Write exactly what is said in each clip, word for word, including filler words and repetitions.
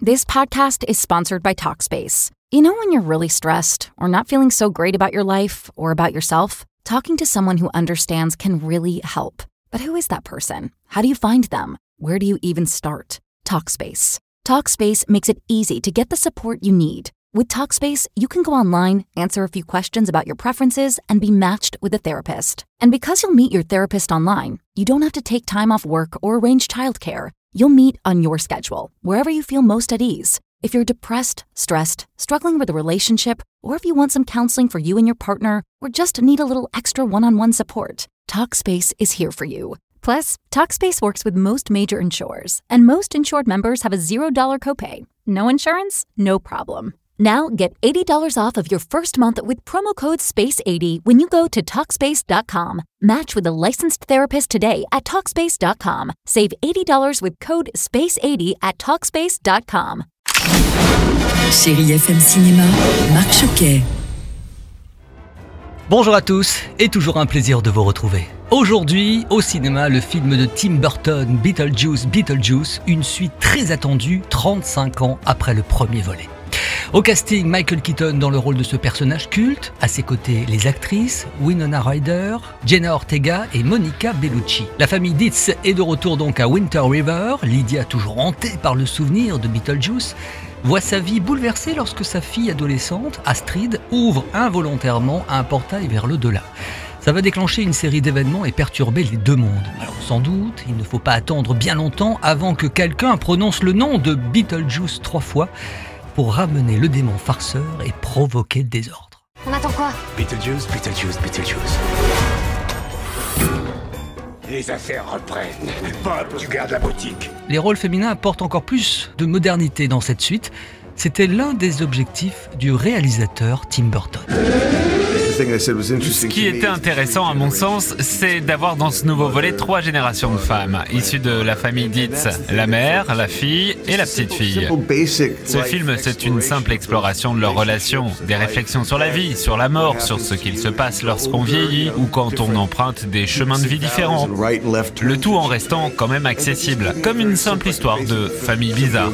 This podcast is sponsored by Talkspace. You know when you're really stressed or not feeling so great about your life or about yourself? Talking to someone who understands can really help. But who is that person? How do you find them? Where do you even start? Talkspace. Talkspace makes it easy to get the support you need. With Talkspace, you can go online, answer a few questions about your preferences, and be matched with a therapist. And because you'll meet your therapist online, you don't have to take time off work or arrange childcare. You'll meet on your schedule, wherever you feel most at ease. If you're depressed, stressed, struggling with a relationship, or if you want some counseling for you and your partner, or just need a little extra one-on-one support, Talkspace is here for you. Plus, Talkspace works with most major insurers, and most insured members have a zero dollars copay. No insurance? No problem. Now get eighty dollars off of your first month with promo code space eighty when you go to Talkspace dot com. Match with a licensed therapist today at Talkspace dot com. Save eighty dollars with code space eighty at Talkspace dot com. Chérie F M Cinéma, Marc Choquet. Bonjour à tous, et toujours un plaisir de vous retrouver. Aujourd'hui, au cinéma, le film de Tim Burton, Beetlejuice, Beetlejuice, une suite très attendue, trente-cinq ans après le premier volet. Au casting, Michael Keaton dans le rôle de ce personnage culte, à ses côtés les actrices Winona Ryder, Jenna Ortega et Monica Bellucci. La famille Dietz est de retour donc à Winter River, Lydia toujours hantée par le souvenir de Beetlejuice, voit sa vie bouleversée lorsque sa fille adolescente, Astrid, ouvre involontairement un portail vers l'au-delà. Ça va déclencher une série d'événements et perturber les deux mondes. Alors sans doute, il ne faut pas attendre bien longtemps avant que quelqu'un prononce le nom de Beetlejuice trois fois pour ramener le démon farceur et provoquer le désordre. On attend quoi? Beetlejuice, Beetlejuice, Beetlejuice. Les affaires reprennent. Bob, tu gardes la boutique. Les rôles féminins apportent encore plus de modernité dans cette suite. C'était l'un des objectifs du réalisateur Tim Burton. Ce qui était intéressant à mon sens, c'est d'avoir dans ce nouveau volet trois générations de femmes, issues de la famille Dietz, la mère, la fille et la petite fille. Ce film, c'est une simple exploration de leurs relations, des réflexions sur la vie, sur la mort, sur ce qu'il se passe lorsqu'on vieillit ou quand on emprunte des chemins de vie différents. Le tout en restant quand même accessible, comme une simple histoire de famille bizarre.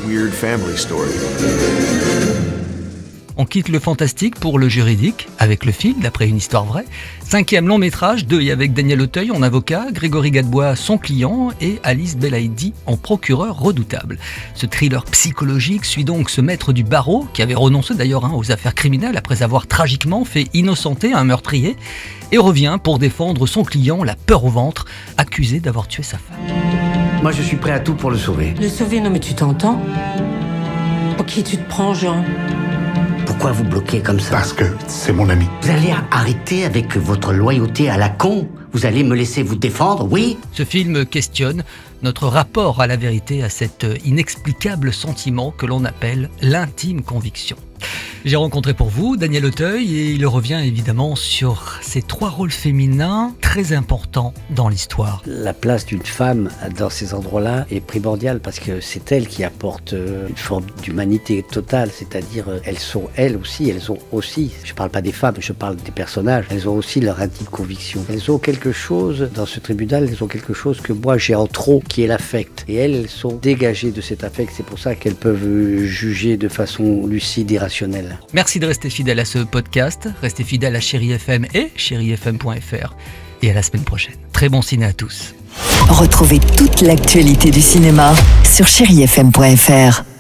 On quitte le fantastique pour le juridique, avec Le Fil, d'après une histoire vraie. Cinquième long métrage, deuil avec Daniel Auteuil en avocat, Grégory Gadebois son client et Alice Belaïdi en procureur redoutable. Ce thriller psychologique suit donc ce maître du barreau, qui avait renoncé d'ailleurs hein, aux affaires criminelles après avoir tragiquement fait innocenter un meurtrier, et revient pour défendre son client, la peur au ventre, accusé d'avoir tué sa femme. Moi je suis prêt à tout pour le sauver. Le sauver? Non mais tu t'entends? Pour qui tu te prends, Jean? Pourquoi vous bloquez comme ça? Parce que c'est mon ami. Vous allez arrêter avec votre loyauté à la con? Vous allez me laisser vous défendre, oui? Ce film questionne notre rapport à la vérité, à cet inexplicable sentiment que l'on appelle l'intime conviction. J'ai rencontré pour vous Daniel Auteuil et il revient évidemment sur ces trois rôles féminins très importants dans l'histoire. La place d'une femme dans ces endroits-là est primordiale parce que c'est elle qui apporte une forme d'humanité totale, c'est-à-dire elles sont elles aussi, elles ont aussi, je ne parle pas des femmes, je parle des personnages, elles ont aussi leur intime conviction. Elles ont quelque chose, dans ce tribunal, elles ont quelque chose que moi j'ai en trop, qui est l'affect. Et elles, elles sont dégagées de cet affect, c'est pour ça qu'elles peuvent juger de façon lucide et rationnelle. Merci de rester fidèle à ce podcast, restez fidèle à Chérie F M et chérie f m point f r et à la semaine prochaine. Très bon ciné à tous. Retrouvez toute l'actualité du cinéma sur chérie f m point f r.